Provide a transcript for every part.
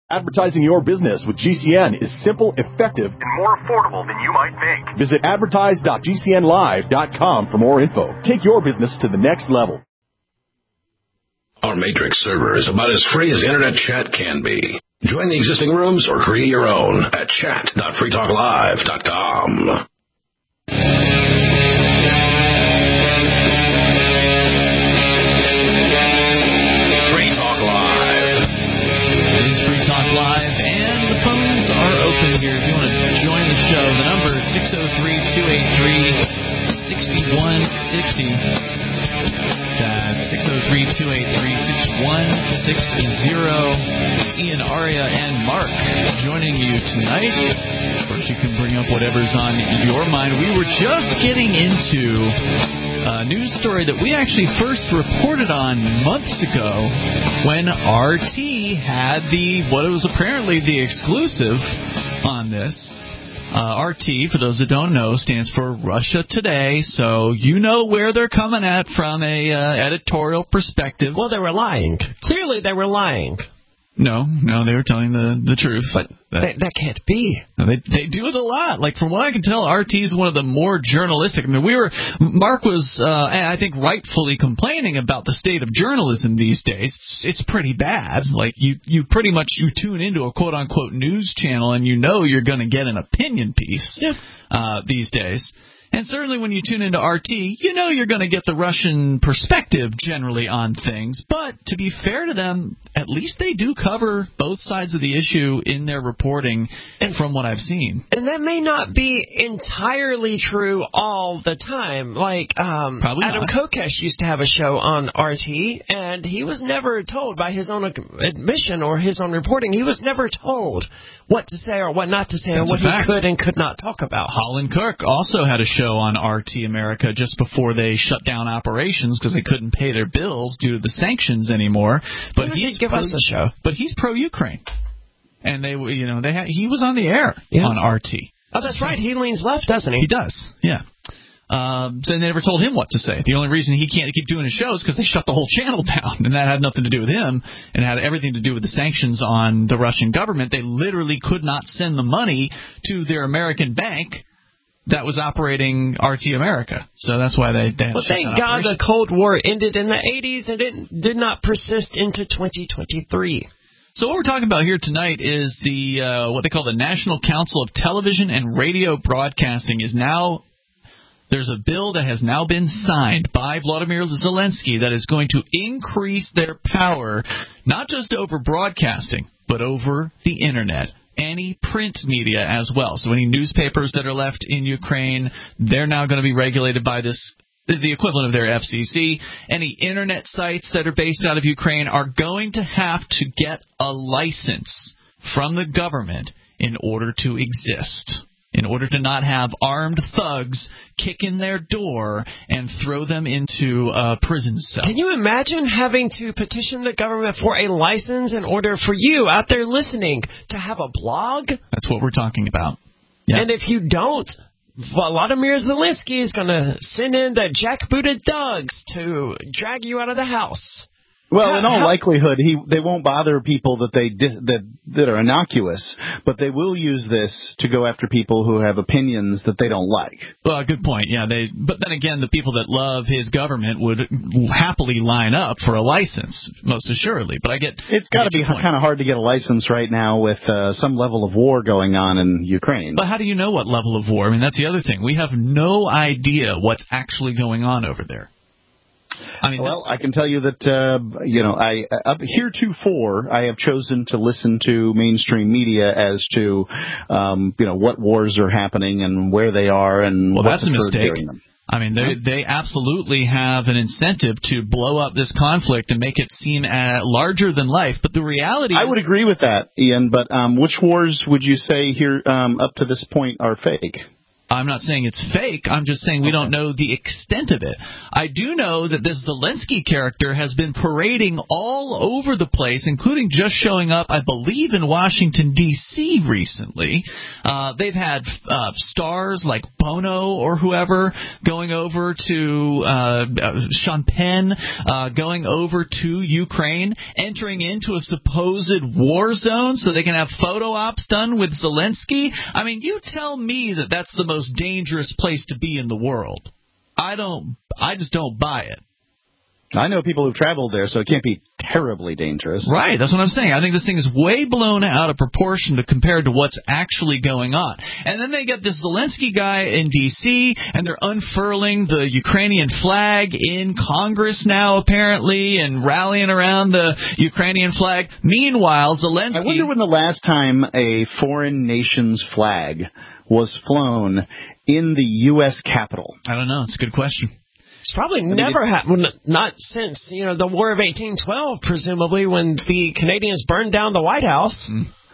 Advertising your business with GCN is simple, effective, and more affordable than you might think. Visit advertise.gcnlive.com for more info. Take your business to the next level. Our Matrix server is about as free as internet chat can be. Join the existing rooms or create your own at chat.freetalklive.com. Show. The number is 603-283-6160. That's 603-283-6160. It's Ian, Aria, and Mark joining you tonight. Of course, you can bring up whatever's on your mind. We were just getting into a news story that we actually first reported on months ago when RT had what was apparently the exclusive on this. RT, for those that don't know, stands for Russia Today, so you know where they're coming at from a editorial perspective. Well, they were lying. Clearly, they were lying. No, they were telling the truth. But that can't be. They do it a lot. Like, from what I can tell, RT is one of the more journalistic. I mean, Mark was, I think, rightfully complaining about the state of journalism these days. It's pretty bad. Like, you pretty much, you tune into a quote-unquote news channel and you know you're going to get an opinion piece these days. And certainly when you tune into RT, you know you're going to get the Russian perspective generally on things. But to be fair to them, at least they do cover both sides of the issue in their reporting, and from what I've seen. And that may not be entirely true all the time. Like, Adam Kokesh used to have a show on RT, and he was never told, by his own admission or his own reporting, he was never told what to say or what not to say, or what he could and could not talk about. Holland Kirk also had a show on RT America just before they shut down operations because they couldn't pay their bills due to the sanctions anymore. But he'd give us a show. But he's pro-Ukraine, and he was on the air on RT. Oh, that's right. He leans left, doesn't he? He does. Yeah. So they never told him what to say. The only reason he can't keep doing his show is because they shut the whole channel down, and that had nothing to do with him, and it had everything to do with the sanctions on the Russian government. They literally could not send the money to their American bank that was operating RT America. So that's why they had Well, thank God the Cold War ended in the 80s and it did not persist into 2023. So what we're talking about here tonight is the what they call the National Council of Television and Radio Broadcasting is now... There's a bill that has now been signed by Vladimir Zelensky that is going to increase their power, not just over broadcasting, but over the Internet. Any print media as well. So any newspapers that are left in Ukraine, they're now going to be regulated by the equivalent of their FCC. Any Internet sites that are based out of Ukraine are going to have to get a license from the government in order to exist, in order to not have armed thugs kick in their door and throw them into a prison cell. Can you imagine having to petition the government for a license in order for you out there listening to have a blog? That's what we're talking about. Yeah. And if you don't, Volodymyr Zelensky is going to send in the jackbooted thugs to drag you out of the house. Well, in all likelihood, they won't bother people that are innocuous, but they will use this to go after people who have opinions that they don't like. Well, good point. Yeah, but then again, the people that love his government would happily line up for a license, most assuredly. But it's got to be kind of hard to get a license right now with some level of war going on in Ukraine. But how do you know what level of war? I mean, that's the other thing. We have no idea what's actually going on over there. I mean, I can tell you that, heretofore, I have chosen to listen to mainstream media as to, what wars are happening and where they are and what's that's a mistake. During them. I mean, they absolutely have an incentive to blow up this conflict and make it seem larger than life. But the reality is... I would agree with that, Ian, but which wars would you say here up to this point are fake? I'm not saying it's fake. I'm just saying we don't know the extent of it. I do know that this Zelensky character has been parading all over the place, including just showing up, I believe, in Washington, D.C. recently. They've had stars like Bono or whoever going over to Sean Penn, going over to Ukraine, entering into a supposed war zone so they can have photo ops done with Zelensky. I mean, you tell me that that's the most dangerous place to be in the world. I just don't buy it. I know people who've traveled there, so it can't be terribly dangerous. Right, that's what I'm saying. I think this thing is way blown out of proportion compared to what's actually going on. And then they get this Zelensky guy in D.C., and they're unfurling the Ukrainian flag in Congress now, apparently, and rallying around the Ukrainian flag. Meanwhile, Zelensky... I wonder when the last time a foreign nation's flag was flown in the U.S. Capitol. I don't know. It's a good question. It's probably never happened, not since, the War of 1812, presumably, when the Canadians burned down the White House.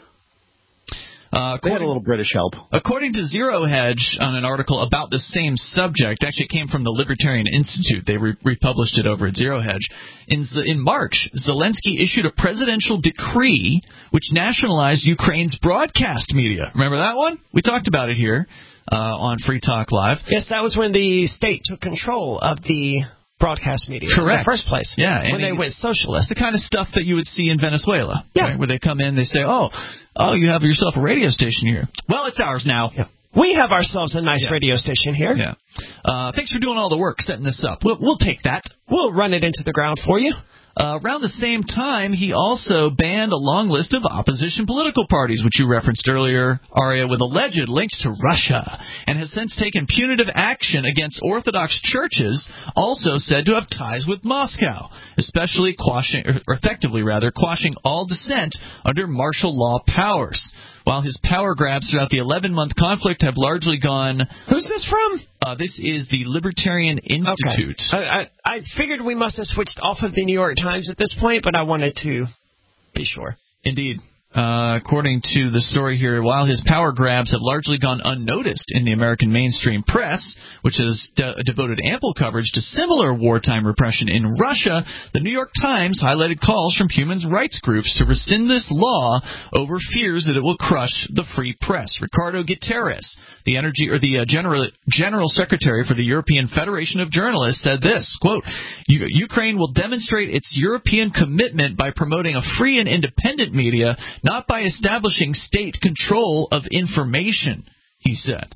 They had a little British help. According to Zero Hedge, on an article about the same subject, actually it came from the Libertarian Institute. They republished it over at Zero Hedge. In March, Zelensky issued a presidential decree which nationalized Ukraine's broadcast media. Remember that one? We talked about it here on Free Talk Live. Yes, that was when the state took control of the broadcast media. Correct. In the first place. Yeah. When they went socialist. The kind of stuff that you would see in Venezuela. Yeah. Right, where they come in, they say, oh, you have yourself a radio station here. Well, it's ours now. Yeah. We have ourselves a nice radio station here. Yeah. Thanks for doing all the work setting this up. We'll take that. We'll run it into the ground for you. Around the same time, he also banned a long list of opposition political parties, which you referenced earlier, Aria, with alleged links to Russia, and has since taken punitive action against Orthodox churches, also said to have ties with Moscow, especially effectively quashing all dissent under martial law powers. While his power grabs throughout the 11-month conflict have largely gone... Who's this from? This is the Libertarian Institute. Okay. I figured we must have switched off of the New York Times at this point, but I wanted to be sure. Indeed. According to the story here, while his power grabs have largely gone unnoticed in the American mainstream press, which has devoted ample coverage to similar wartime repression in Russia, the New York Times highlighted calls from human rights groups to rescind this law over fears that it will crush the free press. Ricardo Guterres, the General Secretary for the European Federation of Journalists, said this, quote, Ukraine will demonstrate its European commitment by promoting a free and independent media, not by establishing state control of information, he said.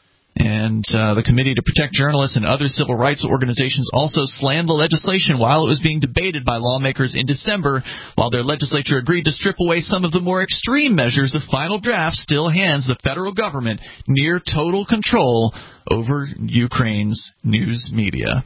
And the Committee to Protect Journalists and other civil rights organizations also slammed the legislation while it was being debated by lawmakers in December. While their legislature agreed to strip away some of the more extreme measures, the final draft still hands the federal government near total control over Ukraine's news media.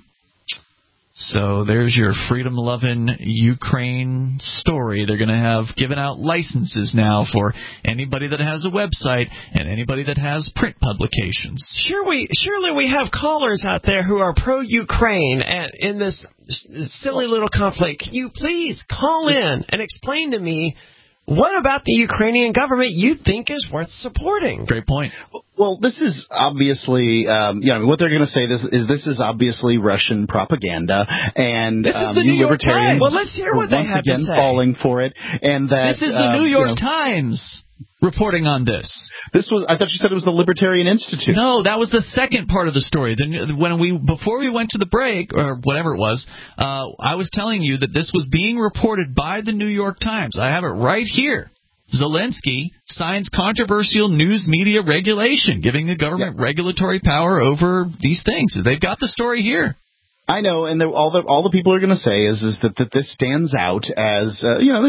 So there's your freedom-loving Ukraine story. They're going to have given out licenses now for anybody that has a website and anybody that has print publications. Surely we have callers out there who are pro-Ukraine in this silly little conflict. Can you please call in and explain to me what about the Ukrainian government you think is worth supporting? Great point. Well, this is obviously, what they're going to say this is obviously Russian propaganda, and this is the New York Times. Well, let's hear what they have to say. Falling for it, and that this is the New York Times reporting on this. I thought you said it was the Libertarian Institute. No, that was the second part of the story. Before we went to the break, or whatever it was, I was telling you that this was being reported by the New York Times. I have it right here. Zelensky signs controversial news media regulation, giving the government regulatory power over these things. They've got the story here. I know, and all the people are going to say is that this stands out as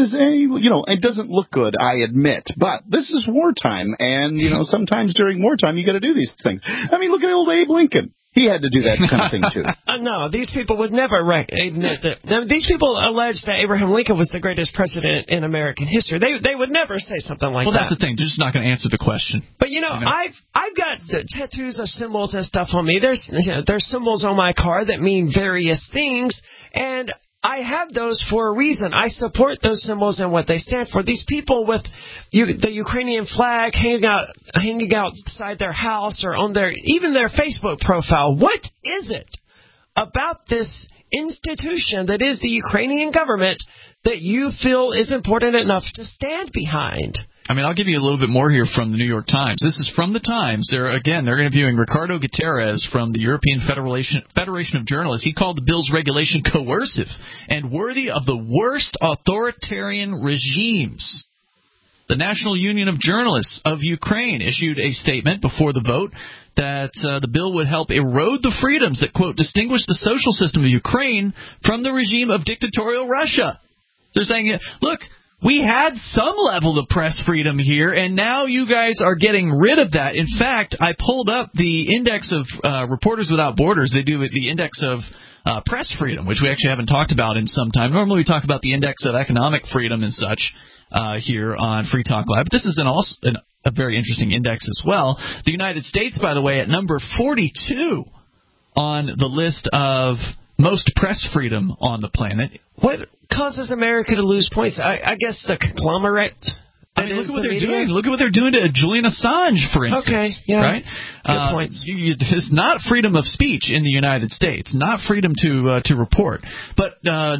it doesn't look good, I admit, but this is wartime, and sometimes during wartime you got to do these things. I mean, look at old Abe Lincoln. He had to do that kind of thing, too. No, these people would never admit that. These people allege that Abraham Lincoln was the greatest president in American history. They would never say something like that. Well, that's the thing. They're just not going to answer the question. But, I've got tattoos of symbols and stuff on me. There's symbols on my car that mean various things, and I have those for a reason. I support those symbols and what they stand for. These people with the Ukrainian flag hanging outside their house or on even their Facebook profile. What is it about this institution that is the Ukrainian government that you feel is important enough to stand behind? I mean, I'll give you a little bit more here from the New York Times. This is from the Times. They're interviewing Ricardo Gutierrez from the European Federation of Journalists. He called the bill's regulation coercive and worthy of the worst authoritarian regimes. The National Union of Journalists of Ukraine issued a statement before the vote that the bill would help erode the freedoms that, quote, distinguish the social system of Ukraine from the regime of dictatorial Russia. They're saying, look, we had some level of press freedom here, and now you guys are getting rid of that. In fact, I pulled up the index of Reporters Without Borders. They do the index of press freedom, which we actually haven't talked about in some time. Normally we talk about the index of economic freedom and such here on Free Talk Live. But this is a very interesting index as well. The United States, by the way, at number 42 on the list of most press freedom on the planet. What causes America to lose points? I guess the conglomerate. I mean, look at what they're doing. Look at what they're doing to Julian Assange, for instance. Okay, yeah. Right? Good points. It's not freedom of speech in the United States. Not freedom to report. But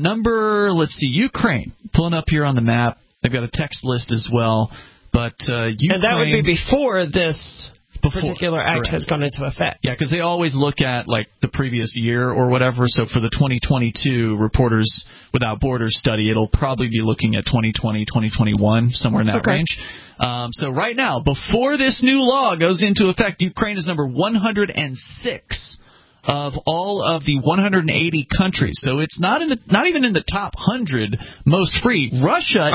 Ukraine. Pulling up here on the map. They've got a text list as well. But Ukraine. And that would be before this particular act has gone into effect. Yeah, because they always look at like the previous year or whatever. So for the 2022 Reporters Without Borders study, it'll probably be looking at 2020, 2021, somewhere in that range. So right now, before this new law goes into effect, Ukraine is number 106 of all of the 180 countries. So it's not even in the top 100 most free. Russia's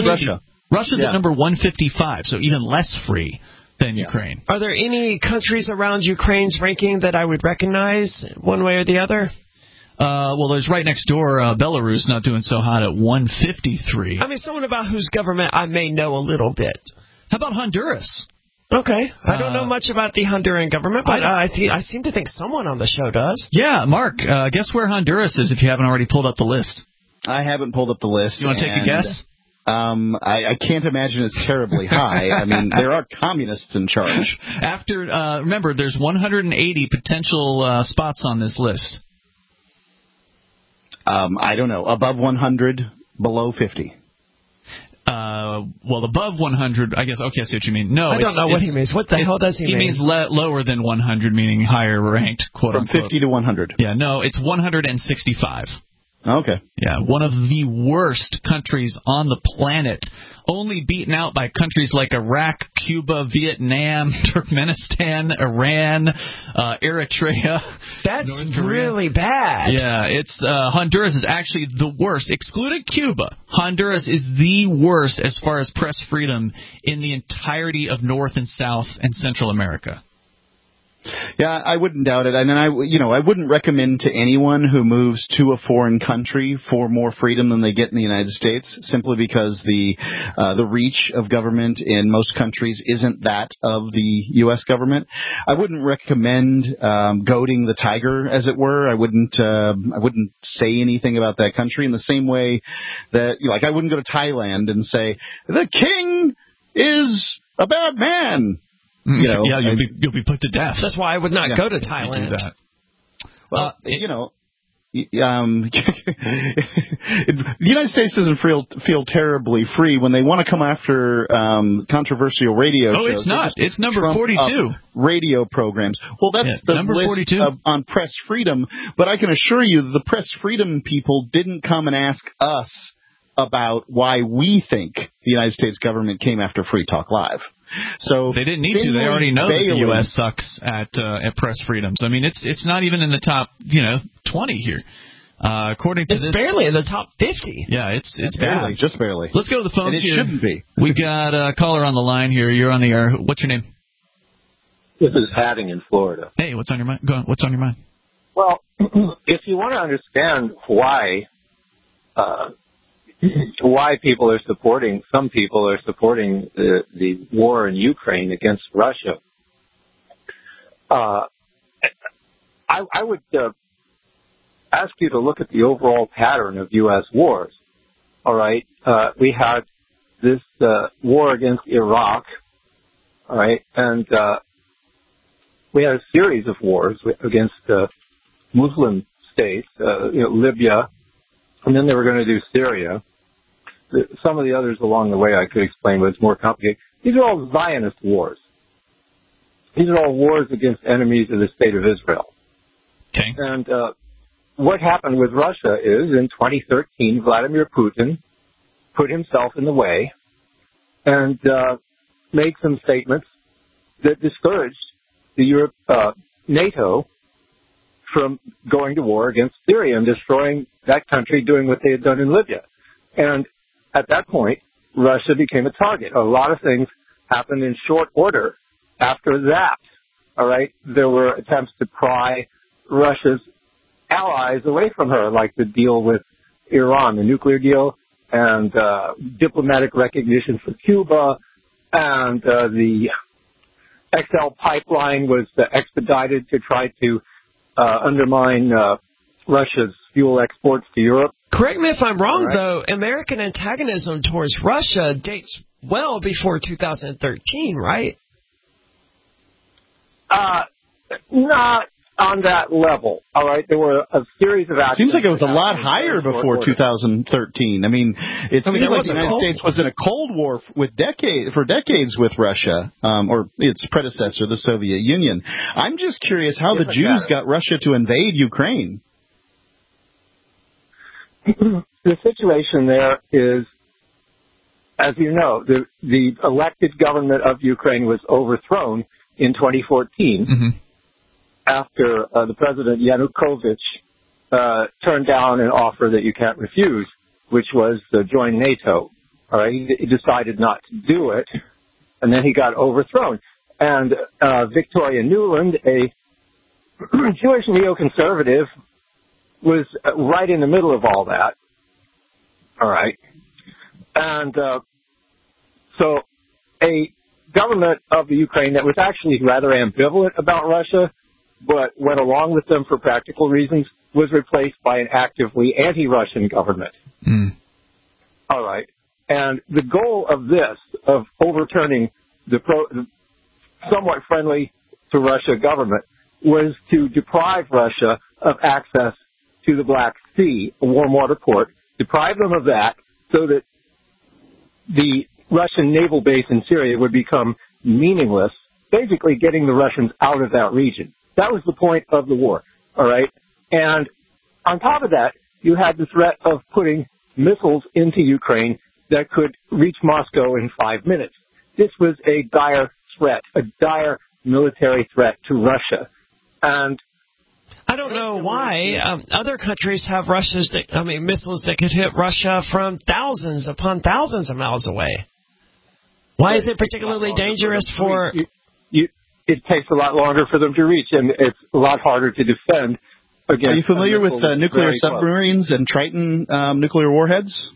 at number 155, so even less free than Ukraine. Are there any countries around Ukraine's ranking that I would recognize one way or the other? Well, there's right next door Belarus, not doing so hot at 153. I mean, someone about whose government I may know a little bit. How about Honduras? Okay. I don't know much about the Honduran government, but I seem to think someone on the show does. Yeah, Mark, guess where Honduras is if you haven't already pulled up the list? I haven't pulled up the list. You want to take a guess? I can't imagine it's terribly high. I mean, there are communists in charge. Remember, there's 180 potential spots on this list. I don't know. Above 100, below 50. Well, above 100, I guess. Okay, I see what you mean. No, I don't know what he means. What the hell does he mean? He means lower than 100, meaning higher ranked, quote unquote. From 50 to 100. Yeah, no, it's 165. Okay. Yeah, one of the worst countries on the planet, only beaten out by countries like Iraq, Cuba, Vietnam, Turkmenistan, Iran, Eritrea. That's really bad. Yeah, it's Honduras is actually the worst, excluding Cuba. Honduras is the worst as far as press freedom in the entirety of North and South and Central America. Yeah, I wouldn't doubt it. And I wouldn't recommend to anyone who moves to a foreign country for more freedom than they get in the United States, simply because the reach of government in most countries isn't that of the U.S. government. I wouldn't recommend goading the tiger, as it were. I wouldn't say anything about that country in the same way that, I wouldn't go to Thailand and say the king is a bad man. You'll be put to death. That's why I would not go to Thailand. Do that. Well, the United States doesn't feel terribly free when they want to come after controversial radio shows. Oh, it's not. It's number 42. Radio programs. Well, that's the number list 42 on press freedom. But I can assure you the press freedom people didn't come and ask us about why we think the United States government came after Free Talk Live. So they didn't need to. They already know that the U.S. sucks at press freedoms. I mean, it's not even in the top 20 here. According to it's barely in the top 50. Yeah, it's barely, bad. Just barely. Let's go to the phones here. It shouldn't be. We got a caller on the line here. You're on the air. What's your name? This is Hadding in Florida. Hey, what's on your mind? Go on. What's on your mind? Well, if you want to understand why people are supporting, some people are supporting the war in Ukraine against Russia, I ask you to look at the overall pattern of U.S. wars. All right, we had this war against Iraq. All right, and we had a series of wars against Muslim states, Libya, and then they were going to do Syria. Some of the others along the way I could explain, but it's more complicated. These are all Zionist wars. These are all wars against enemies of the state of Israel. Okay. And what happened with Russia is, in 2013, Vladimir Putin put himself in the way and made some statements that discouraged the NATO from going to war against Syria and destroying that country, doing what they had done in Libya. And at that point, Russia became a target. A lot of things happened in short order after that. All right, there were attempts to pry Russia's allies away from her, like the deal with Iran, the nuclear deal, and diplomatic recognition for Cuba, and the XL pipeline was expedited to try to undermine Russia's fuel exports to Europe. Correct me if I'm wrong, though. American antagonism towards Russia dates well before 2013, right? Not on that level. All right, there were a series of actions. Seems like it was a lot higher before 2013. I mean, it seems like the United States was in a Cold War for decades with Russia, or its predecessor, the Soviet Union. I'm just curious how the Jews got Russia to invade Ukraine. The situation there is, as you know, the elected government of Ukraine was overthrown in 2014 after the president Yanukovych turned down an offer that you can't refuse, which was to join NATO. All right, he decided not to do it, and then he got overthrown. And Victoria Nuland, a Jewish neoconservative, was right in the middle of all that. All right. And so a government of the Ukraine that was actually rather ambivalent about Russia, but went along with them for practical reasons, was replaced by an actively anti-Russian government. All right. And the goal of this, of overturning the somewhat friendly to Russia government, was to deprive Russia of access to the Black Sea, a warm water port, deprive them of that so that the Russian naval base in Syria would become meaningless, basically getting the Russians out of that region. That was the point of the war, all right? And on top of that, you had the threat of putting missiles into Ukraine that could reach Moscow in 5 minutes. This was a dire threat, a dire military threat to Russia. And I don't know why other countries have missiles that could hit Russia from thousands upon thousands of miles away. Why is it particularly dangerous for... It takes a lot longer for them to reach, and it's a lot harder to defend against... Are you familiar with nuclear submarines and Triton nuclear warheads?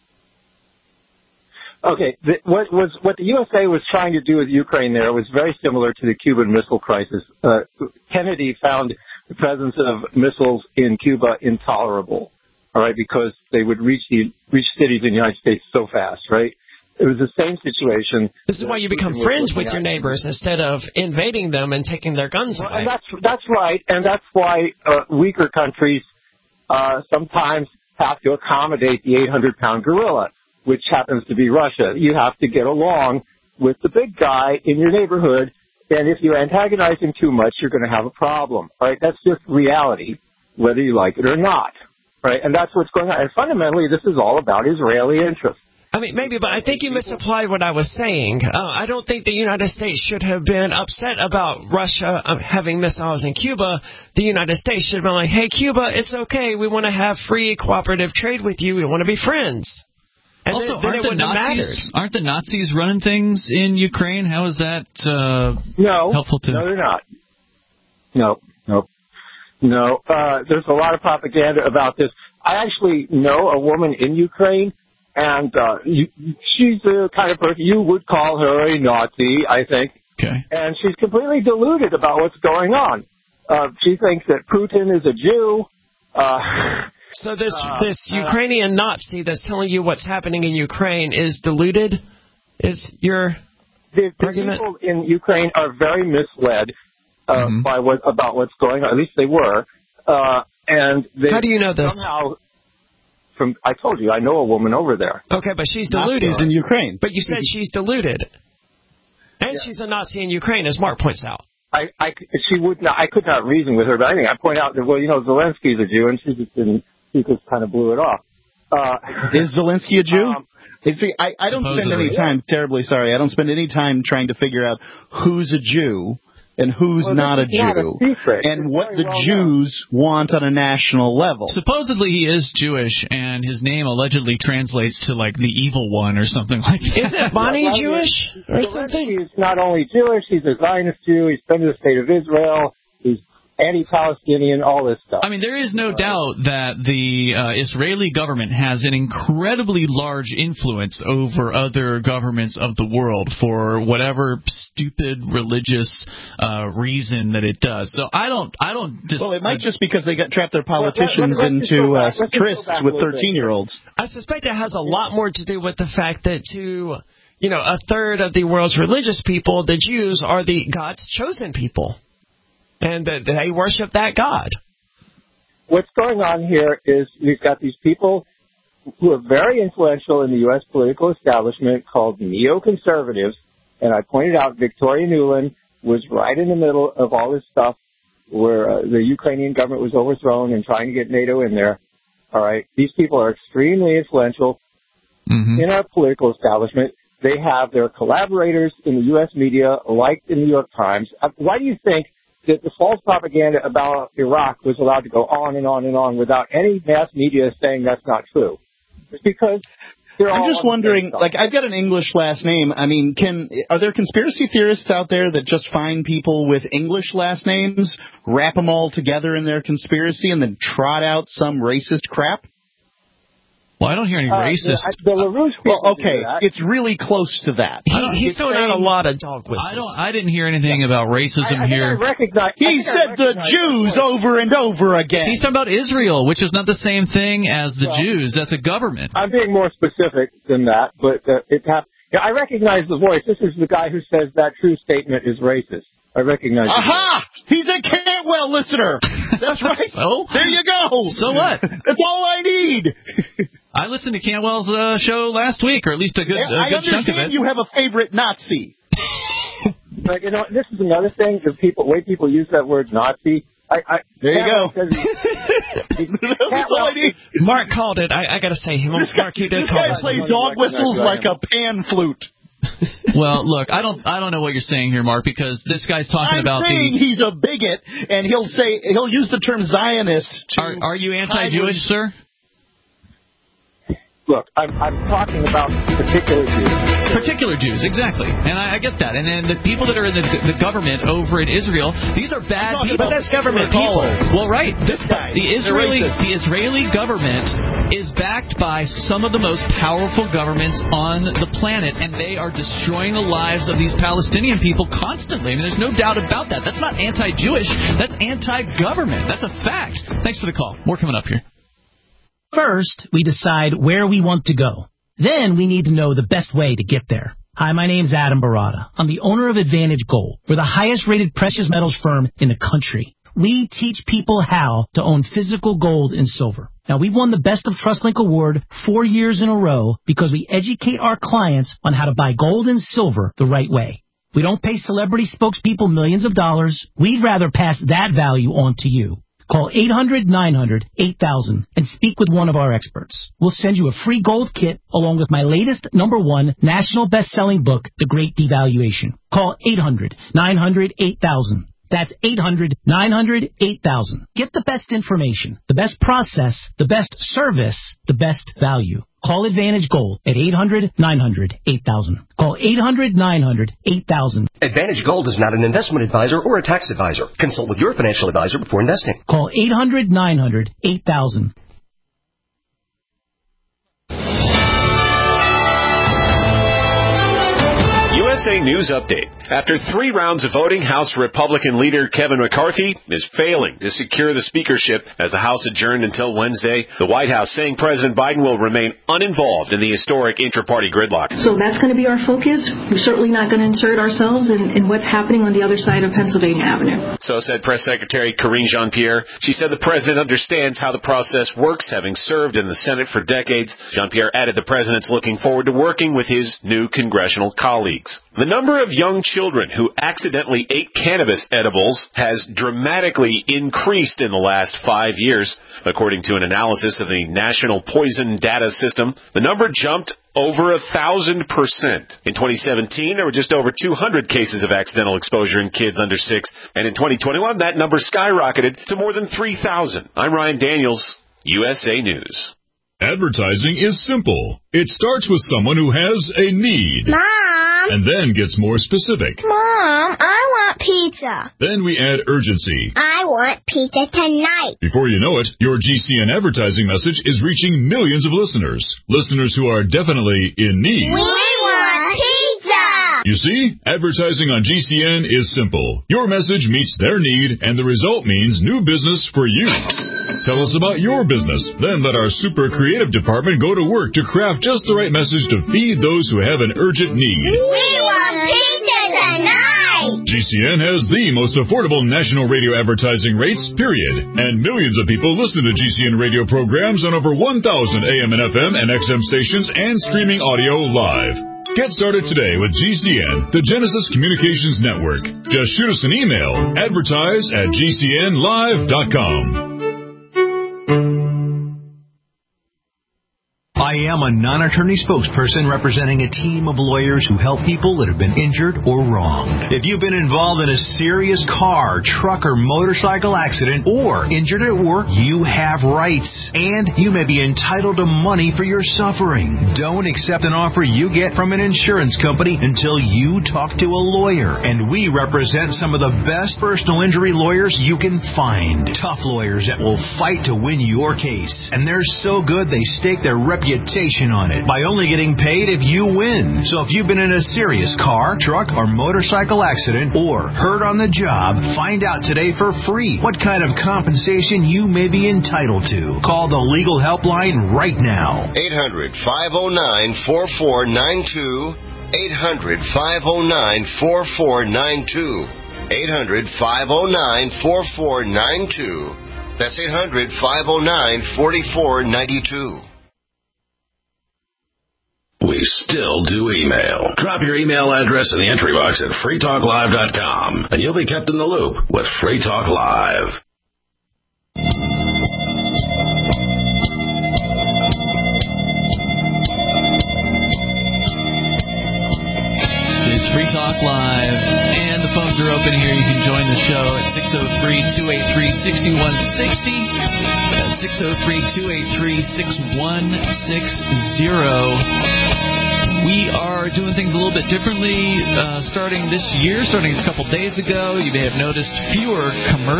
Okay, what the USA was trying to do with Ukraine there was very similar to the Cuban Missile Crisis. Kennedy found the presence of missiles in Cuba intolerable, all right, because they would reach cities in the United States so fast, right? It was the same situation. This is why you become friends with your neighbors instead of invading them and taking their guns away. And that's right, and that's why weaker countries sometimes have to accommodate the 800-pound gorilla, which happens to be Russia. You have to get along with the big guy in your neighborhood, and if you antagonize him too much, you're going to have a problem. All right, that's just reality, whether you like it or not. Right, and that's what's going on. And fundamentally, this is all about Israeli interests. I mean, maybe, but I think you misapplied what I was saying. I don't think the United States should have been upset about Russia having missiles in Cuba. The United States should have been like, hey, Cuba, it's okay. We want to have free cooperative trade with you. We want to be friends. And also, then aren't the Nazis running things in Ukraine? How is that helpful to... No, they're not. No. There's a lot of propaganda about this. I actually know a woman in Ukraine, and she's the kind of person you would call her a Nazi, I think. Okay. And she's completely deluded about what's going on. She thinks that Putin is a Jew, So this Ukrainian Nazi that's telling you what's happening in Ukraine is deluded? Is your argument? People in Ukraine are very misled about what's going on. At least they were. And they How do you know this? Somehow, I told you, I know a woman over there. Okay, but she's deluded. Nazis in Ukraine. But you said she's deluded. And she's a Nazi in Ukraine, as Mark points out. I could not reason with her, but I think I point out that, Zelensky's a Jew, and she just kind of blew it off. Is Zelensky a Jew? See, I don't spend any time, terribly sorry, I don't spend any time trying to figure out who's a Jew and who's not a Jew, and what the Jews want on a national level. Supposedly he is Jewish, and his name allegedly translates to, like, the evil one or something like that. Is it Bonnie Jewish or something? He's not only Jewish, he's a Zionist Jew, he's been to the state of Israel, he's anti-Palestinian, all this stuff. I mean, there is no doubt that the Israeli government has an incredibly large influence over other governments of the world for whatever stupid religious reason that it does. So I don't. Well, it might just because they got trapped their politicians into trysts with 13-year-olds. I suspect it has a lot more to do with the fact that a third of the world's religious people, the Jews, are God's chosen people. And they worship that God. What's going on here is we've got these people who are very influential in the U.S. political establishment called neoconservatives. And I pointed out Victoria Nuland was right in the middle of all this stuff where the Ukrainian government was overthrown and trying to get NATO in there. All right. These people are extremely influential in our political establishment. They have their collaborators in the U.S. media, like the New York Times. Why do you think that the false propaganda about Iraq was allowed to go on and on and on without any mass media saying that's not true? It's because I'm just wondering, like, I've got an English last name. I mean, are there conspiracy theorists out there that just find people with English last names, wrap them all together in their conspiracy, and then trot out some racist crap? Well, I don't hear any racist. The LaRouche people okay, it's really close to that. He's throwing out a lot of dog whistles. I didn't hear anything about racism here. He said the Jews over and over again. He's talking about Israel, which is not the same thing as the Jews. That's a government. I'm being more specific than that, but I recognize the voice. This is the guy who says that true statement is racist. I recognize. Aha! He's a Cantwell listener. That's right. So there you go. So what? That's all I need. I listened to Cantwell's show last week, or at least a good chunk of it. I understand you have a favorite Nazi. But this is another thing. The way people use that word Nazi. There you go. Mark called it. I got to say, this guy plays dog whistles like a pan flute. Well, look, I don't know what you're saying here, Mark, because this guy's talking about he's a bigot, and he'll use the term Zionist. Are you anti-Jewish, sir? Look, I'm talking about particular Jews. Particular Jews, exactly. And I get that. And then the people that are in the government over in Israel, these are bad people. But that's government people. Well, right. This guy, the Israeli government is backed by some of the most powerful governments on the planet, and they are destroying the lives of these Palestinian people constantly. I mean, there's no doubt about that. That's not anti-Jewish. That's anti-government. That's a fact. Thanks for the call. More coming up here. First, we decide where we want to go. Then we need to know the best way to get there. Hi, my name's Adam Barada. I'm the owner of Advantage Gold. We're the highest-rated precious metals firm in the country. We teach people how to own physical gold and silver. Now, we've won the Best of TrustLink Award 4 years in a row because we educate our clients on how to buy gold and silver the right way. We don't pay celebrity spokespeople millions of dollars. We'd rather pass that value on to you. Call 800-900-8000 and speak with one of our experts. We'll send you a free gold kit along with my latest #1 national best-selling book, The Great Devaluation. Call 800-900-8000. That's 800-900-8000. Get the best information, the best process, the best service, the best value. Call Advantage Gold at 800-900-8000. Call 800-900-8000. Advantage Gold is not an investment advisor or a tax advisor. Consult with your financial advisor before investing. Call 800-900-8000. U.S. USA News Update. After 3 rounds of voting, House Republican leader Kevin McCarthy is failing to secure the speakership as the House adjourned until Wednesday. The White House saying President Biden will remain uninvolved in the historic intra-party gridlock. So that's going to be our focus. We're certainly not going to insert ourselves in what's happening on the other side of Pennsylvania Avenue. So said Press Secretary Karine Jean-Pierre. She said the president understands how the process works, having served in the Senate for decades. Jean-Pierre added the president's looking forward to working with his new congressional colleagues. The number of young children who accidentally ate cannabis edibles has dramatically increased in the last 5 years. According to an analysis of the National Poison Data System, the number jumped over 1,000%. In 2017, there were just over 200 cases of accidental exposure in kids under 6, and in 2021, that number skyrocketed to more than 3,000. I'm Ryan Daniels, USA News. Advertising is simple. It starts with someone who has a need. Mom! And then gets more specific. Mom, I want pizza. Then we add urgency. I want pizza tonight. Before you know it, your GCN advertising message is reaching millions of listeners. Listeners who are definitely in need. We want pizza! You see, advertising on GCN is simple. Your message meets their need, and the result means new business for you. Tell us about your business. Then let our super creative department go to work to craft just the right message to feed those who have an urgent need. We want pizza tonight! GCN has the most affordable national radio advertising rates, period. And millions of people listen to GCN radio programs on over 1,000 AM and FM and XM stations and streaming audio live. Get started today with GCN, the Genesis Communications Network. Just shoot us an email, advertise@gcnlive.com. I am a non-attorney spokesperson representing a team of lawyers who help people that have been injured or wronged. If you've been involved in a serious car, truck, or motorcycle accident or injured at work, you have rights, and you may be entitled to money for your suffering. Don't accept an offer you get from an insurance company until you talk to a lawyer, and we represent some of the best personal injury lawyers you can find. Tough lawyers that will fight to win your case, and they're so good they stake their reputation on it by only getting paid if you win. So if you've been in a serious car, truck, or motorcycle accident or hurt on the job, find out today for free what kind of compensation you may be entitled to. Call the legal helpline right now. 800-509-4492. 800-509-4492. 800-509-4492. That's 800-509-4492. We still do email. Drop your email address in the entry box at freetalklive.com, and you'll be kept in the loop with Free Talk Live. It's Free Talk Live, and the phones are open here. You can join the show at 603-283-6160. That's 603-283-6160. We are doing things a little bit differently starting this year, starting a couple days ago. You may have noticed fewer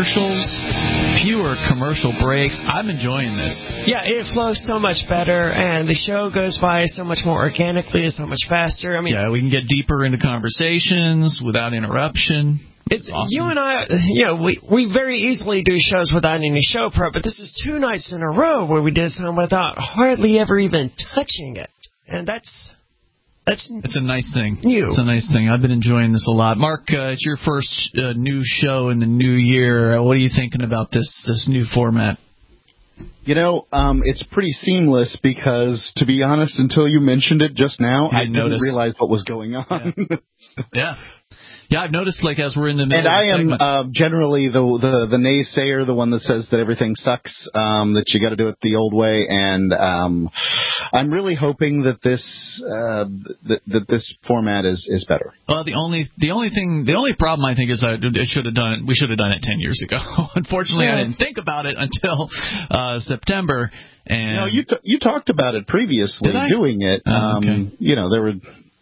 commercial breaks. I'm enjoying this. Yeah, it flows so much better, and the show goes by so much more organically, so much faster. I mean, yeah, we can get deeper into conversations without interruption. It's awesome. You and I, we very easily do shows without any show prep, but this is 2 nights in a row where we did something without hardly ever even touching it, and that's it's a nice thing. It's a nice thing. I've been enjoying this a lot. Mark, it's your first new show in the new year. What are you thinking about this new format? You know, it's pretty seamless because, to be honest, until you mentioned it just now, I didn't realize what was going on. Yeah. Yeah, I've noticed, like, as we're in the middle of the segment. And I am generally the naysayer, the one that says that everything sucks, that you got to do it the old way, and I'm really hoping that this format is better. Well, the only problem I think is we should have done it 10 years ago. Unfortunately, I didn't think about it until September. And you talked about it previously, doing it. Okay. There were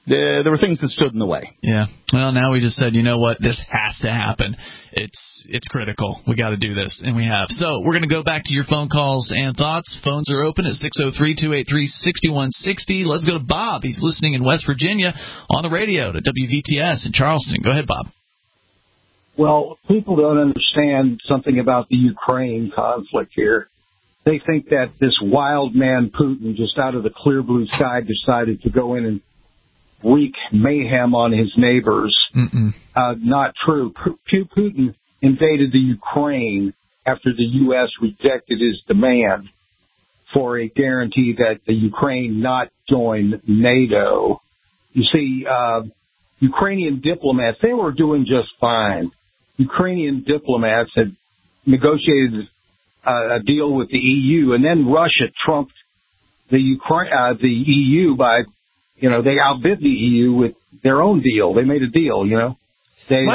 there were things that stood in the way. Yeah. Well, now we just said, you know what, this has to happen. It's critical. We got to do this, and we have. So we're going to go back to your phone calls and thoughts. Phones are open at 603-283-6160. Let's go to Bob. He's listening in West Virginia on the radio to WVTS in Charleston. Go ahead, Bob. Well, people don't understand something about the Ukraine conflict here. They think that this wild man Putin, just out of the clear blue sky, decided to go in and wreak mayhem on his neighbors. Not true. Putin invaded the Ukraine after the U.S. rejected his demand for a guarantee that the Ukraine not join NATO. You see, Ukrainian diplomats, they were doing just fine. Ukrainian diplomats had negotiated a deal with the EU, and then Russia trumped the EU by, they outbid the EU with their own deal. They made a deal, My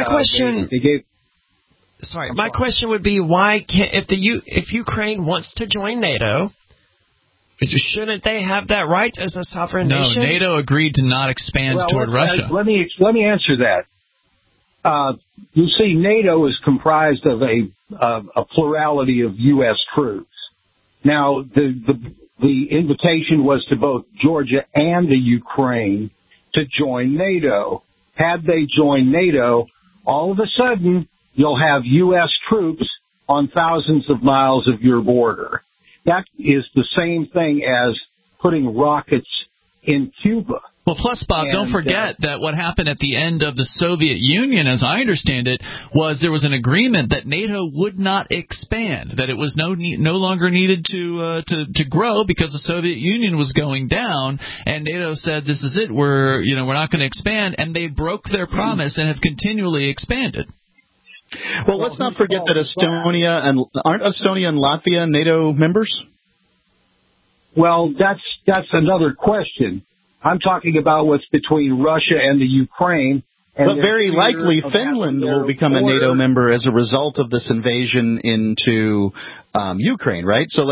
question would be, why can't, if Ukraine wants to join NATO, shouldn't they have that right as a sovereign nation? No, NATO agreed to not expand toward Russia. Let me answer that. You see, NATO is comprised of a plurality of U.S. troops. Now, the invitation was to both Georgia and the Ukraine to join NATO. Had they joined NATO, all of a sudden, you'll have U.S. troops on thousands of miles of your border. That is the same thing as putting rockets in Cuba. Well, plus, Bob, don't forget that what happened at the end of the Soviet Union, as I understand it, was there was an agreement that NATO would not expand, that it was no longer needed to grow because the Soviet Union was going down, and NATO said, this is it, we're not going to expand, and they broke their promise and have continually expanded. Well, let's not forget that aren't Estonia and Latvia NATO members? Well, that's another question. I'm talking about what's between Russia and the Ukraine. But very likely Finland will become a NATO member as a result of this invasion into Ukraine, right? So,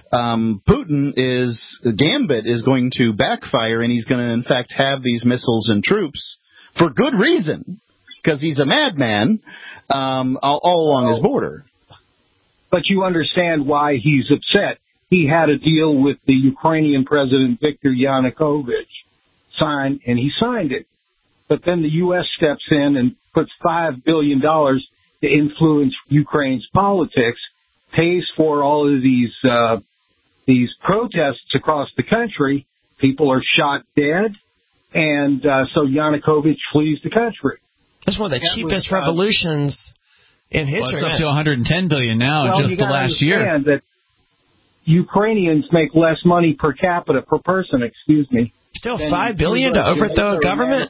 Putin's gambit is going to backfire, and he's going to, in fact, have these missiles and troops for good reason, because he's a madman all along his border. But you understand why he's upset. He had a deal with the Ukrainian President Viktor Yanukovych, and he signed it. But then the U.S. steps in and puts $5 billion to influence Ukraine's politics, pays for all of these protests across the country. People are shot dead, and so Yanukovych flees the country. That's one of the cheapest revolutions in history. Well, it's up to $110 billion now in just the last year. That Ukrainians make less money per capita, per person, Still $5 billion to overthrow a government?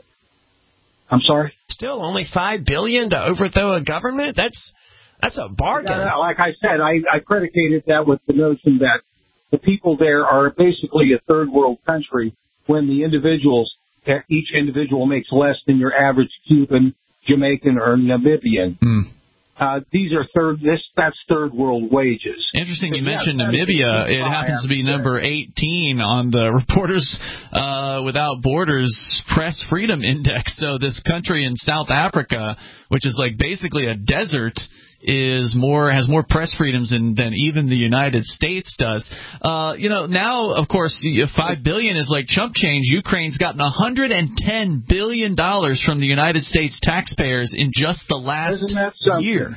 I'm sorry? Still only $5 billion to overthrow a government? That's a bargain. Like I said, I predicated that with the notion that the people there are basically a third world country when the each individual makes less than your average Cuban, Jamaican, or Namibian. These are that's third world wages. Interesting you mentioned Namibia. It happens to be number 18 on the Reporters Without Borders Press Freedom Index. So this country in South Africa, which is basically a desert, has more press freedoms than even the United States does. Now, of course, $5 billion is like chump change. Ukraine's gotten $110 billion from the United States taxpayers in just the last year.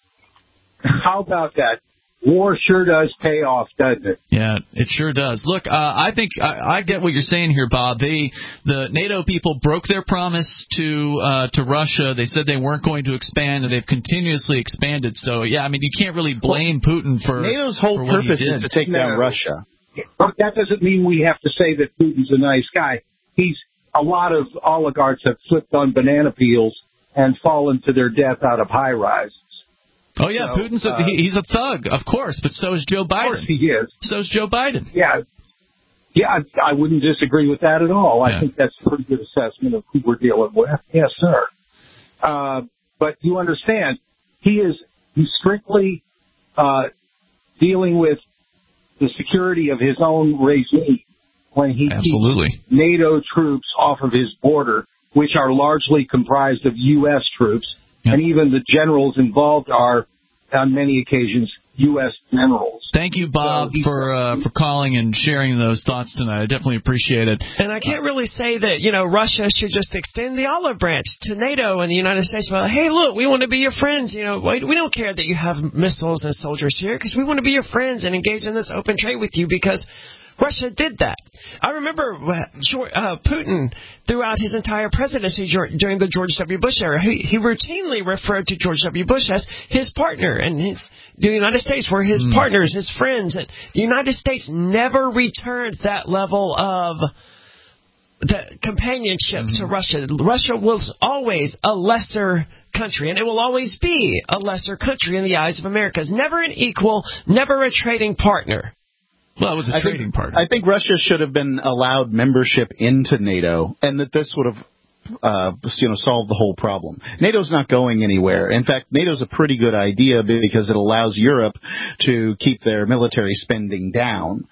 How about that? War sure does pay off, doesn't it? Yeah, it sure does. Look, I think I get what you're saying here, Bob. The NATO people broke their promise to Russia. They said they weren't going to expand, and they've continuously expanded. So, yeah, you can't really blame Putin for NATO's whole purpose is to take down Russia. But that doesn't mean we have to say that Putin's a nice guy. A lot of oligarchs have slipped on banana peels and fallen to their death out of high-rises. Oh, yeah, Putin's he's a thug, of course, but so is Joe Biden. Of course he is. So is Joe Biden. Yeah, I wouldn't disagree with that at all. I think that's a pretty good assessment of who we're dealing with. Yes, sir. But you understand, he's strictly dealing with the security of his own regime. when he keeps NATO troops off of his border, which are largely comprised of U.S. troops, and even the generals involved are, on many occasions, U.S. generals. Thank you, Bob, for calling and sharing those thoughts tonight. I definitely appreciate it. And I can't really say that, Russia should just extend the olive branch to NATO and the United States. Well, hey, look, we want to be your friends. We don't care that you have missiles and soldiers here because we want to be your friends and engage in this open trade with you because Russia did that. I remember Putin, throughout his entire presidency during the George W. Bush era, he routinely referred to George W. Bush as his partner, and the United States were his partners, his friends. And the United States never returned that level of the companionship to Russia. Russia was always a lesser country, and it will always be a lesser country in the eyes of Americans. Never an equal, never a trading partner. Well, it was a trading partner. I think Russia should have been allowed membership into NATO, and that this would have solved the whole problem. NATO's not going anywhere. In fact, NATO's a pretty good idea because it allows Europe to keep their military spending down.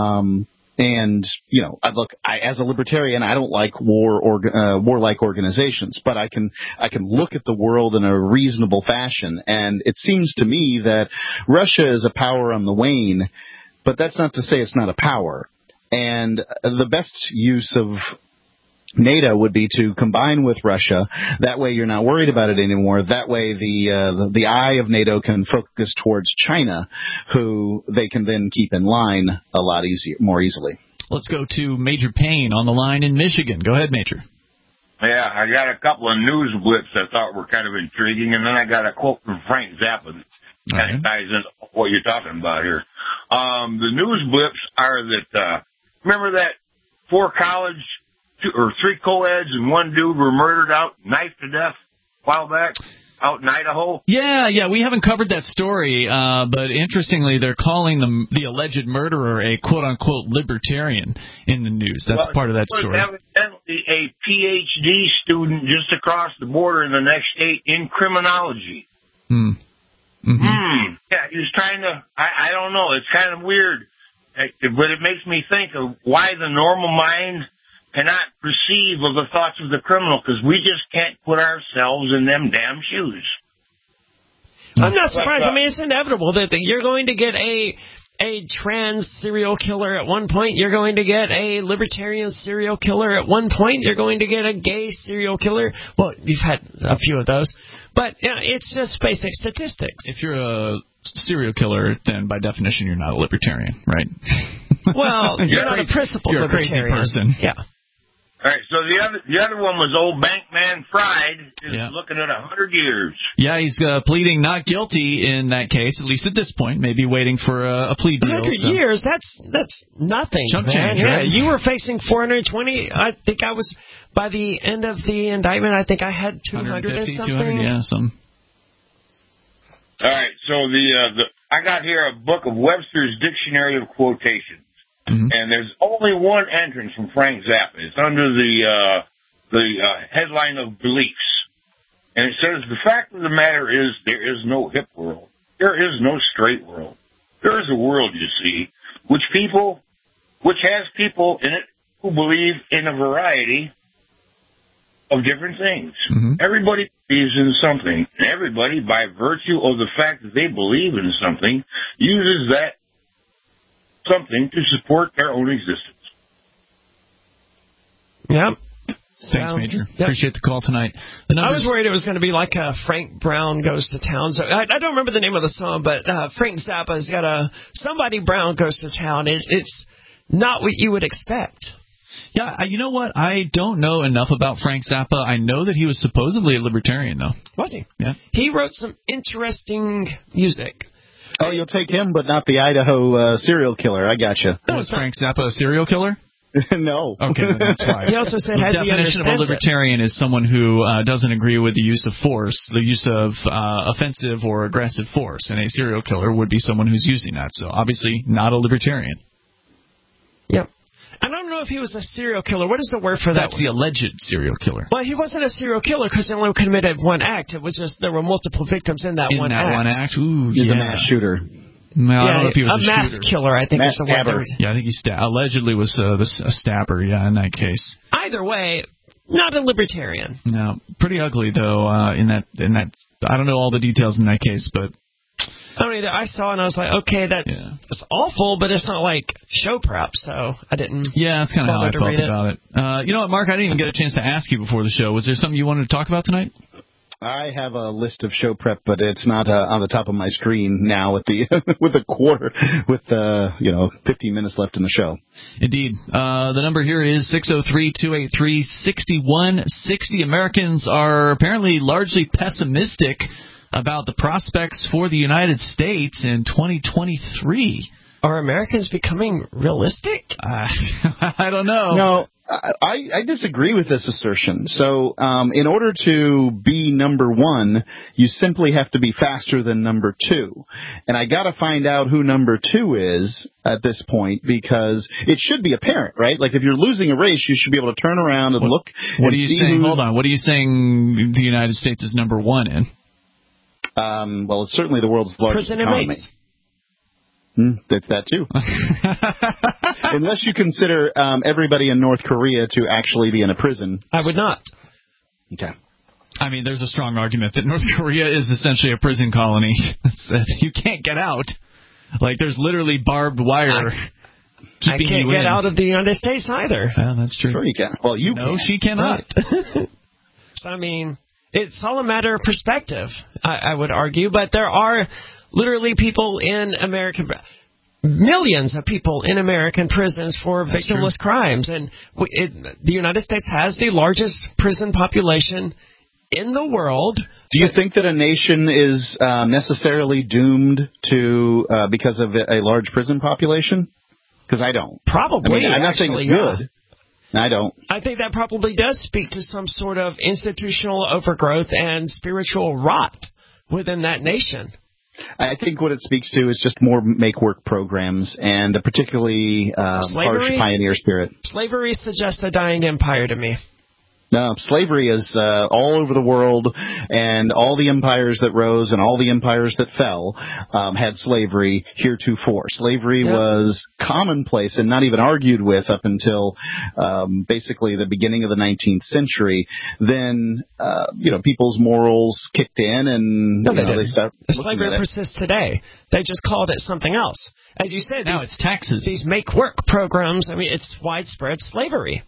And, as a libertarian, I don't like warlike organizations, but I can look at the world in a reasonable fashion. And it seems to me that Russia is a power on the wane, but that's not to say it's not a power. And the best use of NATO would be to combine with Russia. That way you're not worried about it anymore. That way the eye of NATO can focus towards China, who they can then keep in line a lot more easily. Let's go to Major Payne on the line in Michigan. Go ahead, Major. Yeah, I got a couple of news blips I thought were kind of intriguing, and then I got a quote from Frank Zappa that kind of ties into what you're talking about here. The news blips are that, remember that 4 college or 3 co-eds and 1 dude were murdered out, knifed to death a while back out in Idaho? Yeah, we haven't covered that story, but interestingly, they're calling the alleged murderer a quote-unquote libertarian in the news. That's part of that story. Evidently a PhD student just across the border in the next state in criminology. Yeah, he was trying to, I don't know, it's kind of weird, but it makes me think of why the normal mind cannot perceive of the thoughts of the criminal, because we just can't put ourselves in them damn shoes. I'm not surprised. I mean, it's inevitable that you're going to get a trans serial killer at one point. You're going to get a libertarian serial killer at one point. You're going to get a gay serial killer. Well, you've had a few of those. But it's just basic statistics. If you're a serial killer, then by definition you're not a libertarian, right? Well, you're not a principled libertarian. You're a crazy person. Yeah. All right, so the other one was old Bankman Fried is looking at 100 years. Yeah, he's pleading not guilty in that case, at least at this point. Maybe waiting for a plea deal. 100 years? That's nothing. Chump change, right? Yeah, you were facing 420. I think I was, by the end of the indictment, I think I had 200 and something. 200, yeah, some. All right, so I got here a book of Webster's Dictionary of Quotations. And there's only one entrance from Frank Zappa. It's under the headline of beliefs. And it says, the fact of the matter is there is no hip world. There is no straight world. There is a world, you see, which has people in it who believe in a variety of different things. Everybody believes in something. And everybody, by virtue of the fact that they believe in something, uses that something to support their own existence. Yep. Thanks, Major. Appreciate the call tonight. I was worried it was going to be like Frank Brown Goes to Town. So I don't remember the name of the song, but Frank Zappa's got Somebody Brown Goes to Town. It's not what you would expect. Yeah, you know what? I don't know enough about Frank Zappa. I know that he was supposedly a libertarian, though. Was he? Yeah. He wrote some interesting music. Oh, you'll take him, but not the Idaho serial killer. I gotcha. Was Frank Zappa a serial killer? No. Okay, that's why. He also said, the definition of a libertarian is someone who doesn't agree with the use of force, the use of offensive or aggressive force, and a serial killer would be someone who's using that. So obviously not a libertarian. Yep. I don't know if he was a serial killer. What is the word for that? That's the alleged serial killer. Well, he wasn't a serial killer because he only committed one act. It was just there were multiple victims in that one act. Ooh, He's a mass shooter. No, I don't know if he was a mass shooter. killer, I think. Mass is the word. stabber. Yeah, I think he allegedly was a stabber, in that case. Either way, not a libertarian. No, pretty ugly, though, in that. I don't know all the details in that case, but... I don't either. I saw it and I was like, okay, that's awful, but it's not like show prep, so I didn't. Yeah, that's kind of how I felt about it. You know what, Mark? I didn't even get a chance to ask you before the show. Was there something you wanted to talk about tonight? I have a list of show prep, but it's not on the top of my screen now with the 15 minutes left in the show. Indeed. The number here is 603-283-6160. Americans are apparently largely pessimistic about the prospects for the United States in 2023. Are Americans becoming realistic? I don't know. No, I disagree with this assertion. So in order to be number one, you simply have to be faster than number two. And I got to find out who number two is at this point, because it should be apparent, right? Like if you're losing a race, you should be able to turn around and look. What are you saying? Hold on. What are you saying the United States is number one in? Well, it's certainly the world's largest economy. That's that too. Unless you consider everybody in North Korea to actually be in a prison. I would not. Okay. I mean, there's a strong argument that North Korea is essentially a prison colony. You can't get out. Like, there's literally barbed wire. I can't get out of the United States either. Yeah, that's true. Sure you can. Well, you No, can. she cannot. Right. So, I mean, it's all a matter of perspective, I would argue. But there are literally people in American... millions of people in American prisons for victimless crimes. And the United States has the largest prison population in the world. Do you think that a nation is necessarily doomed to because of a large prison population? Because I don't. Probably. I mean, I'm not saying it's good. I don't. I think that probably does speak to some sort of institutional overgrowth and spiritual rot within that nation. I think what it speaks to is just more make-work programs and a particularly harsh pioneer spirit. Slavery suggests a dying empire to me. No, slavery is all over the world, and all the empires that rose and all the empires that fell had slavery heretofore. Slavery was commonplace and not even argued with up until basically the beginning of the 19th century. Then, people's morals kicked in, and they stopped. Slavery persists today. They just called it something else. As you said, now it's taxes. These make-work programs, I mean, it's widespread slavery.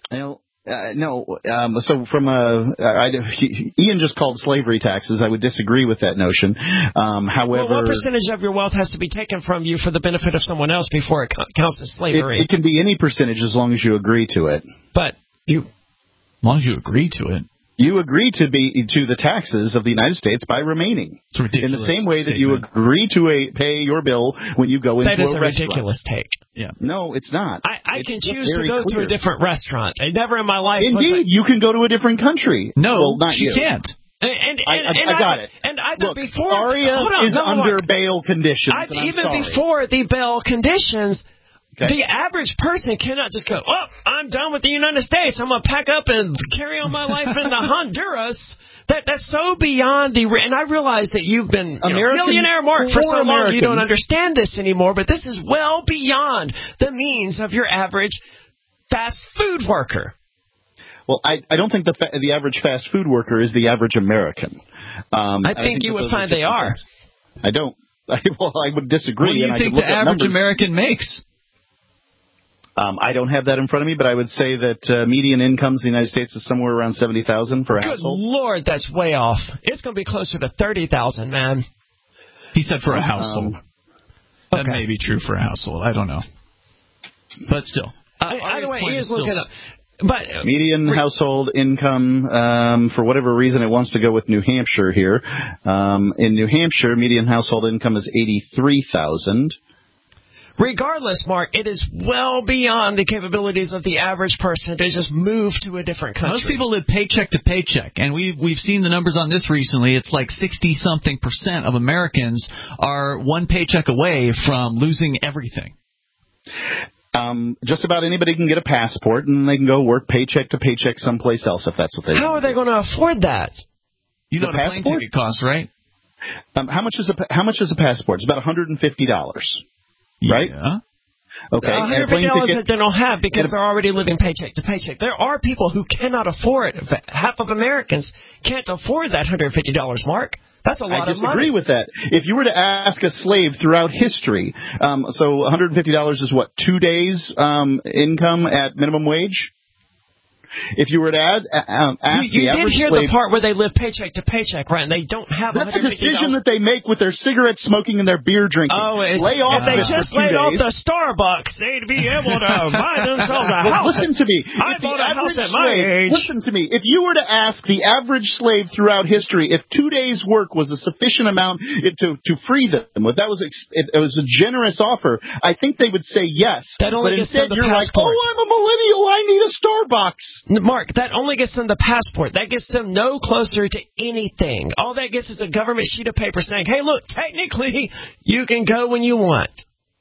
So from Ian just called slavery taxes. I would disagree with that notion. However, what percentage of your wealth has to be taken from you for the benefit of someone else before it counts as slavery? It can be any percentage as long as you agree to it. But as long as you agree to it. You agree to the taxes of the United States by remaining. It's a ridiculous in the same way that you agree to pay your bill when you go into a restaurant. That is a ridiculous take. Yeah. No, it's not. I can choose to go to a different restaurant. I never in my life. Indeed, you can go to a different country. No, not she you. can't. I got it. And I thought Look, before Aria is under bail conditions. Before the bail conditions. Okay. The average person cannot just go, I'm done with the United States. I'm going to pack up and carry on my life in Honduras. That's so beyond and I realize that you've been millionaire, Mark, for so long you don't understand this anymore, but this is well beyond the means of your average fast food worker. Well, I don't think the average fast food worker is the average American. I think you would find they are. I don't. I would disagree. What do you think the average American makes? I don't have that in front of me, but I would say that median incomes in the United States is somewhere around $70,000 for a household. Good Lord, that's way off. It's going to be closer to $30,000, man. He said for a household. That may be true for a household. I don't know. But still. Either way, he is looking up. But median household income, for whatever reason, it wants to go with New Hampshire here. In New Hampshire, median household income is $83,000. Regardless, Mark, it is well beyond the capabilities of the average person to just move to a different country. Most people live paycheck to paycheck, and we've seen the numbers on this recently. It's like 60-something% of Americans are one paycheck away from losing everything. Just about anybody can get a passport, and they can go work paycheck to paycheck someplace else if that's what they want. How are they going to afford that? You know what a plane ticket costs, right? How much is a passport? It's about $150, right? Yeah. Okay. $150 that they don't have because they're already living paycheck to paycheck. There are people who cannot afford it. Half of Americans can't afford that $150, Mark. That's a lot of money. I disagree with that. If you were to ask a slave throughout history, so $150 is what, 2 days income at minimum wage? If you were to ask you did hear the part where they live paycheck to paycheck, right? And they don't have $150. That's a decision that they make with their cigarette smoking and their beer drinking. Oh, lay off if they just laid off the Starbucks, they'd be able to buy themselves a house. Listen to me. I bought a house at my age. Listen to me. If you were to ask the average slave throughout history if 2 days' work was a sufficient amount to free them, if it was a generous offer, I think they would say yes. That only but gets them instead, the you're passport. like, oh, I'm a millennial. I need a Starbucks. Mark, that only gets them the passport. That gets them no closer to anything. All that gets is a government sheet of paper saying, hey, look, technically, you can go when you want.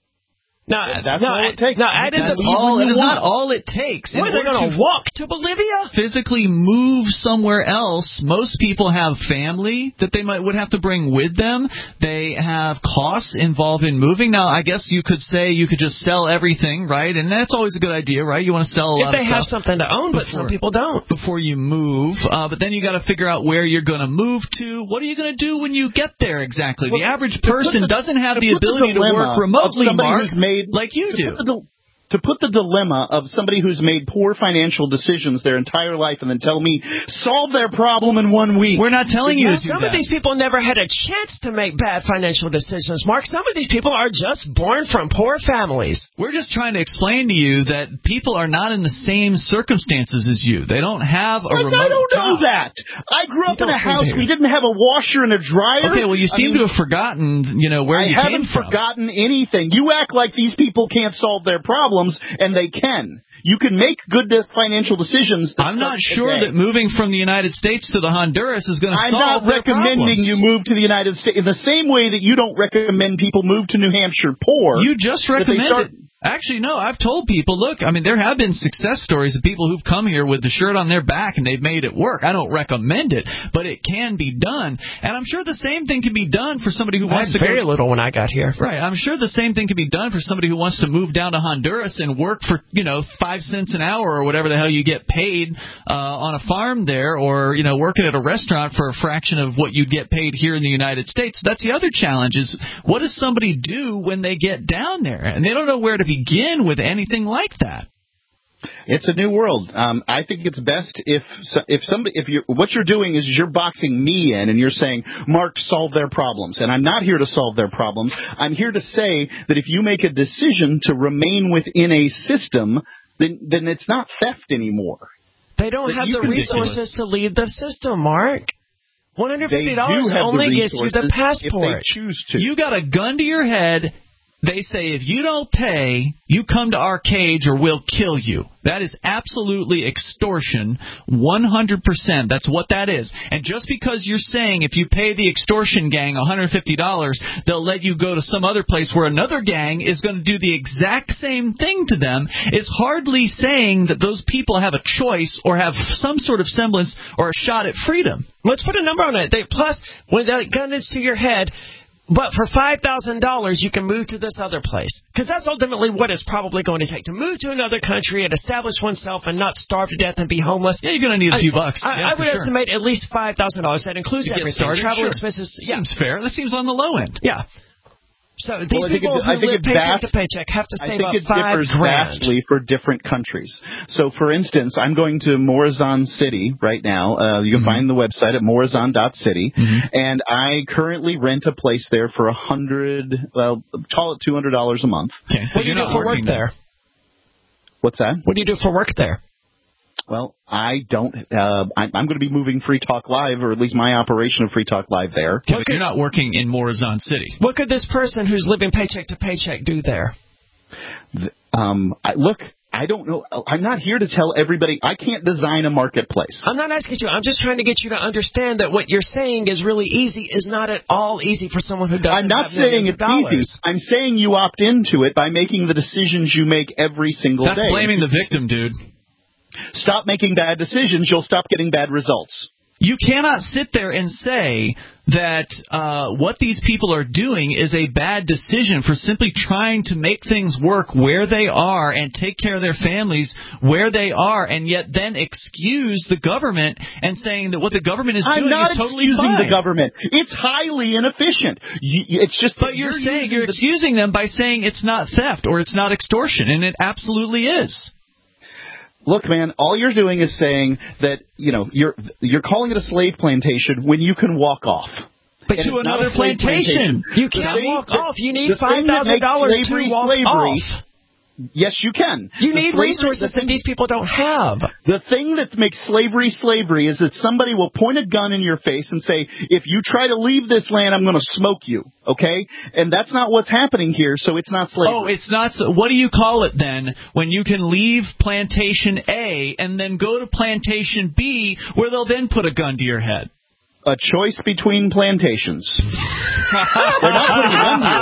That's all it takes. That is not all it takes. What, are they going to walk to Bolivia? Physically move somewhere else. Most people have family that they would have to bring with them. They have costs involved in moving. Now, I guess you could say you could just sell everything, right? And that's always a good idea, right? You want to sell a lot of stuff. If they have something to own, but some people don't. Before you move. But then you got to figure out where you're going to move to. What are you going to do when you get there exactly? The average person doesn't have the ability to work remotely, Mark. Like you do. To put the dilemma of somebody who's made poor financial decisions their entire life and then tell me, solve their problem in 1 week. We're not telling you to do that. Some of these people never had a chance to make bad financial decisions, Mark. Some of these people are just born from poor families. We're just trying to explain to you that people are not in the same circumstances as you. They don't have a remote I don't know job. that. I grew up in a house. We didn't have a washer and a dryer. Okay, well, you seem to have forgotten, where you came from. I haven't forgotten anything. You act like these people can't solve their problems. And they can. You can make good financial decisions. I'm not sure that moving from the United States to the Honduras is going to solve their problems. I'm not recommending you move to the United States in the same way that you don't recommend people move to New Hampshire poor. You just recommended. Actually, no, I've told people, look, there have been success stories of people who've come here with the shirt on their back and they've made it work. I don't recommend it, but it can be done. And I'm sure the same thing can be done for somebody who wants to go. Very little when I got here. Right. I'm sure the same thing can be done for somebody who wants to move down to Honduras and work for, 5 cents an hour or whatever the hell you get paid on a farm there, or, working at a restaurant for a fraction of what you'd get paid here in the United States. That's the other challenge is, what does somebody do when they get down there? And they don't know where to begin with anything like that. It's a new world. I think it's best if what you're doing is you're boxing me in and you're saying, Mark, solve their problems. And I'm not here to solve their problems. I'm here to say that if you make a decision to remain within a system, then it's not theft anymore. They don't have the resources to lead the system, Mark. $150 only gets you the passport. If they choose to. You got a gun to your head. They say, if you don't pay, you come to our cage or we'll kill you. That is absolutely extortion, 100%. That's what that is. And just because you're saying if you pay the extortion gang $150, they'll let you go to some other place where another gang is going to do the exact same thing to them, is hardly saying that those people have a choice or have some sort of semblance or a shot at freedom. Let's put a number on it. Plus, when that gun is to your head, but for $5,000, you can move to this other place. Because that's ultimately what it's probably going to take. To move to another country and establish oneself and not starve to death and be homeless. Yeah, you're going to need a few bucks. I would estimate at least $5,000. That includes everything. Travel expenses. Seems fair. That seems on the low end. Yeah. So these people who live paycheck to paycheck have to save up $5,000. I think it differs vastly for different countries. So, for instance, I'm going to Morazan City right now. You can find the website at morazan.city, and I currently rent a place there for call it $200 a month. Okay. What do you do for work there? What's that? What do you do for work there? Well, I don't. I'm going to be moving Free Talk Live, or at least my operation of Free Talk Live there. Okay, but you're not working in Morazan City. What could this person who's living paycheck to paycheck do there? Look, I don't know. I'm not here to tell everybody. I can't design a marketplace. I'm not asking you. I'm just trying to get you to understand that what you're saying is really easy is not at all easy for someone who doesn't have millions of dollars. I'm not saying it's easy. I'm saying you opt into it by making the decisions you make every single day. That's blaming the victim, dude. Stop making bad decisions. You'll stop getting bad results. You cannot sit there and say that what these people are doing is a bad decision for simply trying to make things work where they are and take care of their families where they are, and yet then excuse the government and saying that what the government is doing is totally fine. I'm not excusing the government. It's highly inefficient. It's just. But you're excusing them by saying it's not theft or it's not extortion, and it absolutely is. Look, man, all you're doing is saying that, you're calling it a slave plantation when you can walk off. But to another plantation. You can't walk off. You need $5,000 to walk off. Yes, you can. You need resources that these people don't have. The thing that makes slavery is that somebody will point a gun in your face and say, if you try to leave this land, I'm going to smoke you, okay? And that's not what's happening here, so it's not slavery. Oh, it's not. What do you call it then when you can leave Plantation A and then go to Plantation B where they'll then put a gun to your head? A choice between plantations. They're not putting a gun to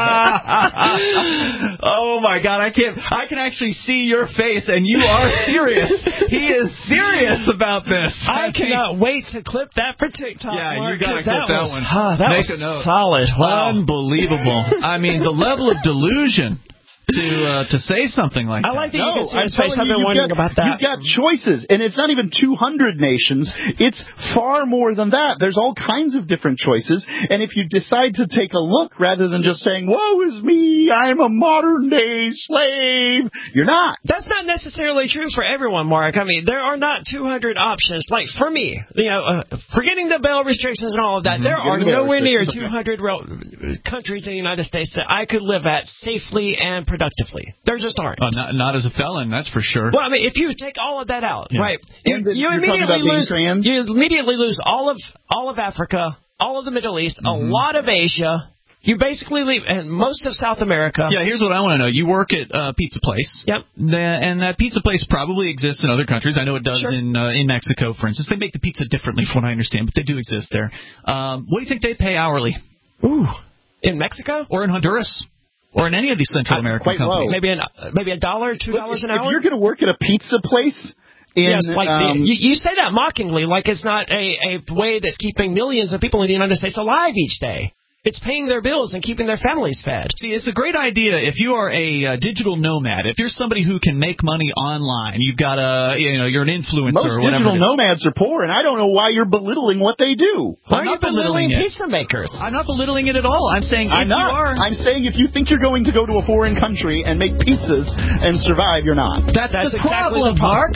your head. Oh my God! I can actually see your face, and you are serious. He is serious about this. I cannot wait to clip that for TikTok. Yeah, Mark, you got to clip that one. That Make was a note. solid. Wow. Unbelievable. I mean, the level of delusion. To say something like that. I like that you can see his face. I've been wondering about that. You've got choices, and it's not even 200 nations. It's far more than that. There's all kinds of different choices, and if you decide to take a look rather than just saying, woe is me, I'm a modern-day slave, you're not. That's not necessarily true for everyone, Mark. I mean, there are not 200 options. Like, for me, forgetting the bail restrictions and all of that, there are nowhere near 200 countries in the United States that I could live at safely and productively. There just aren't. Not as a felon, that's for sure. Well, I mean, if you take all of that out, right, you immediately lose all of Africa, all of the Middle East, a lot of Asia. You basically leave, and most of South America. Yeah, here's what I want to know. You work at a pizza place. Yep. And that pizza place probably exists in other countries. I know it does in Mexico, for instance. They make the pizza differently from what I understand, but they do exist there. What do you think they pay hourly? Ooh. In Mexico? Or in Honduras? Or in any of these Central American companies. Maybe $1, $2 an hour? If you're going to work at a pizza place... you say that mockingly, like it's not a way that's keeping millions of people in the United States alive each day. It's paying their bills and keeping their families fed. See, it's a great idea if you are a digital nomad. If you're somebody who can make money online, you've got you're an influencer or whatever. Most digital nomads are poor, and I don't know why you're belittling what they do. Why are you belittling pizza makers? I'm not belittling it at all. I'm saying I'm saying if you think you're going to go to a foreign country and make pizzas and survive, you're not. That's the problem, Mark.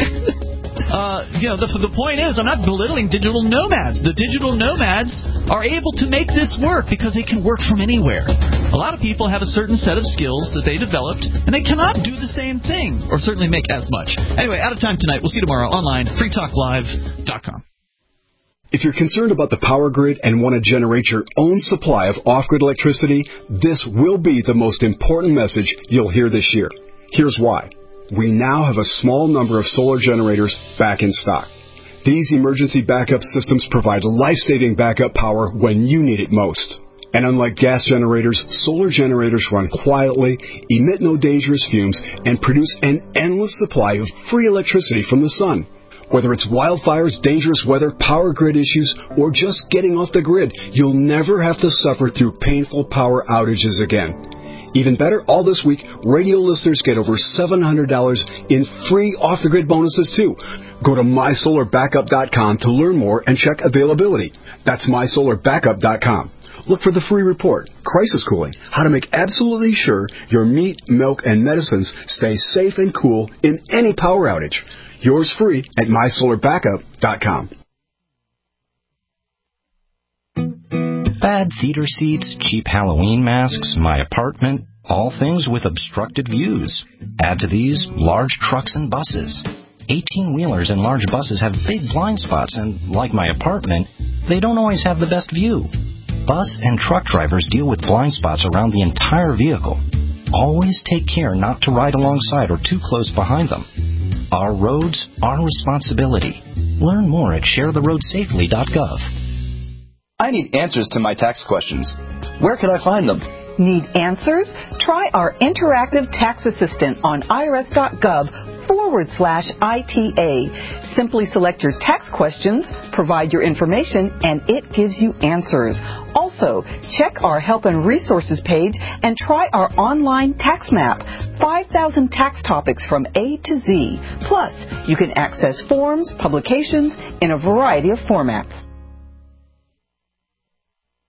The point is, I'm not belittling digital nomads. The digital nomads are able to make this work because they can work from anywhere. A lot of people have a certain set of skills that they developed, and they cannot do the same thing, or certainly make as much. Anyway, out of time tonight. We'll see you tomorrow online, freetalklive.com. If you're concerned about the power grid and want to generate your own supply of off-grid electricity, this will be the most important message you'll hear this year. Here's why. We now have a small number of solar generators back in stock. These emergency backup systems provide life-saving backup power when you need it most. And unlike gas generators, solar generators run quietly, emit no dangerous fumes, and produce an endless supply of free electricity from the sun. Whether it's wildfires, dangerous weather, power grid issues, or just getting off the grid, you'll never have to suffer through painful power outages again. Even better, all this week, radio listeners get over $700 in free off-the-grid bonuses, too. Go to mysolarbackup.com to learn more and check availability. That's mysolarbackup.com. Look for the free report, Crisis Cooling, how to make absolutely sure your meat, milk, and medicines stay safe and cool in any power outage. Yours free at mysolarbackup.com. Bad theater seats, cheap Halloween masks, my apartment, all things with obstructed views. Add to these large trucks and buses. 18-wheelers and large buses have big blind spots, and like my apartment, they don't always have the best view. Bus and truck drivers deal with blind spots around the entire vehicle. Always take care not to ride alongside or too close behind them. Our roads, our responsibility. Learn more at sharetheroadsafely.gov. I need answers to my tax questions. Where can I find them? Need answers? Try our interactive tax assistant on irs.gov/answers. /ITA. Simply select your tax questions, provide your information, and it gives you answers. Also, check our Help and Resources page and try our online tax map. 5,000 tax topics from A to Z. Plus, you can access forms, publications in a variety of formats.